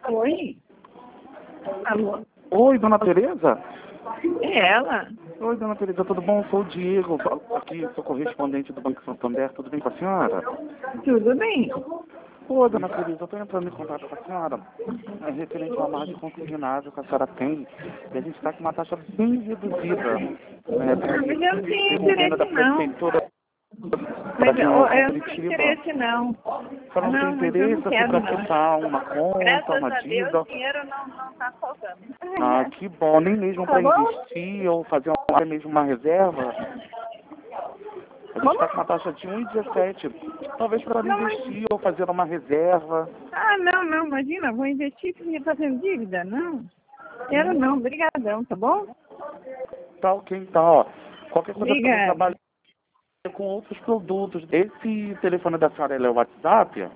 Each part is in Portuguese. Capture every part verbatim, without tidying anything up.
Oi? Alô? Oi, dona Tereza? É ela? Oi, dona Tereza, tudo bom? Sou o Diego, aqui sou correspondente do Banco Santander, tudo bem com a senhora? Tudo bem? Ô, dona Tereza, eu estou entrando em contato com a senhora, é referente ao margem consignado que a senhora tem, e a gente está com uma taxa bem reduzida, né, Ah, mas eu não tenho devolvendo da interesse não. prefeitura para Mas vir eu, uma eu não tenho Curitiba. interesse não. A senhora não tem Não, mas eu não interesse assim, quero para não. quitar uma conta, Graças uma a Deus dívida? o dinheiro não, não tá faltando. Ah, que bom, nem mesmo Tá para bom? investir ou fazer uma, até mesmo uma reserva? A gente está com uma taxa de um vírgula dezessete. Talvez para Não, mas... investir ou fazer uma reserva. Ah, não, não, imagina, vou investir e fazendo dívida? Não. Quero não, brigadão, tá bom? Tá ok, então, ó. Qualquer coisa eu também Obrigada. trabalho com outros produtos. Esse telefone da senhora ele é o WhatsApp?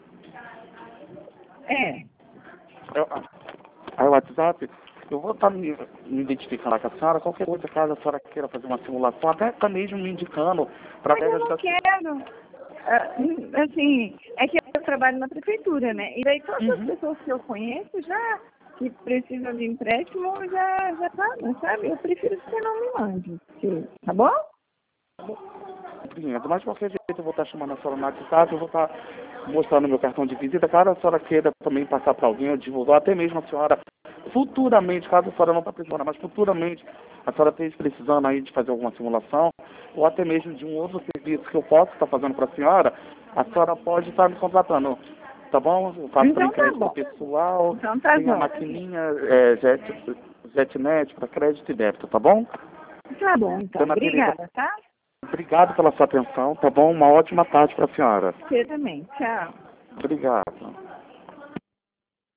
É. É, é o WhatsApp? Eu vou estar me, me identificando lá com a senhora. Qualquer coisa, caso a senhora queira fazer uma simulação, até tá mesmo me indicando Mas eu através não da... quero. Ah, hum, assim, é que eu trabalho na prefeitura, né? E daí todas as Uhum. pessoas que eu conheço já, que precisam de empréstimo, já, já pagam, sabe? Eu prefiro que você não me mande. Sim. Tá bom? Compreendo, mas de qualquer jeito eu vou estar chamando a senhora no WhatsApp, eu vou estar mostrando meu cartão de visita, caso a senhora queira também passar para alguém, eu divulgar, até mesmo a senhora, futuramente, caso a senhora não está precisando, mas futuramente a senhora esteja precisando aí de fazer alguma simulação, ou até mesmo de um outro serviço que eu possa estar fazendo para a senhora, a senhora pode estar me contratando, tá bom? Eu faço também Então tá crédito bom. pessoal, Então tá tem a bom. maquininha é, Jet, JetNet para crédito e débito, tá bom? Tá bom, então. Dona Tereza, Obrigada, tá? obrigado pela sua atenção, tá bom? Uma ótima tarde para a senhora. Você também. Tchau. Obrigado.